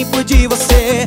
limpo de você.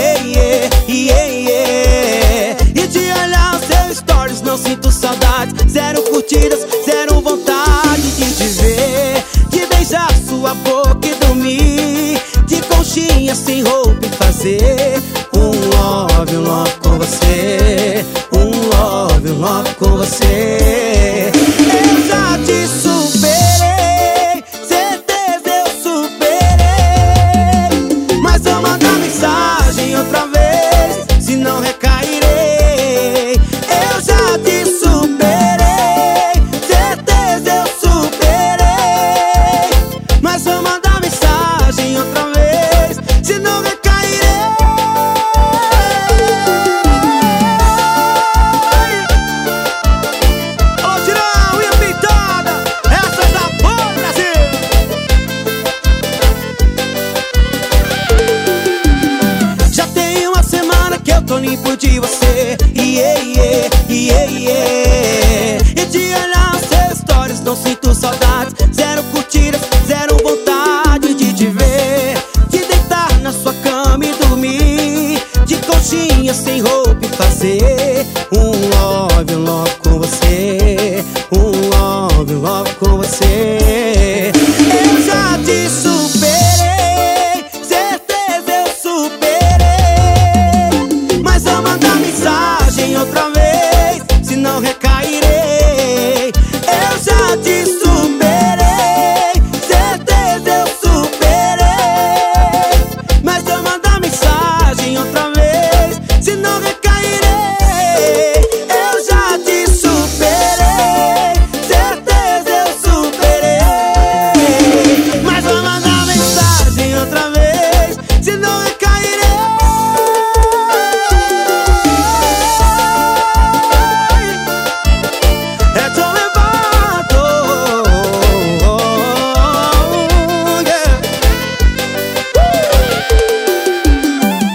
E de olhar os seus stories não sinto saudade. Zero curtidas, zero vontade de te ver, de beijar sua boca e dormir de conchinha sem roupa e fazer um love com você. Um love com você. Eu já te superei, certeza eu superei, mas vou mandar mensagem outra vez, senão recairei. Eu já te superei, certeza eu superei, mas vou mandar mensagem outra vez, senão recairei. Ô Tirão e a pintada, essa já foi, Brasil! Já tem uma semana que eu tô limpo de você. E de olhar os seus stories não sinto saudade.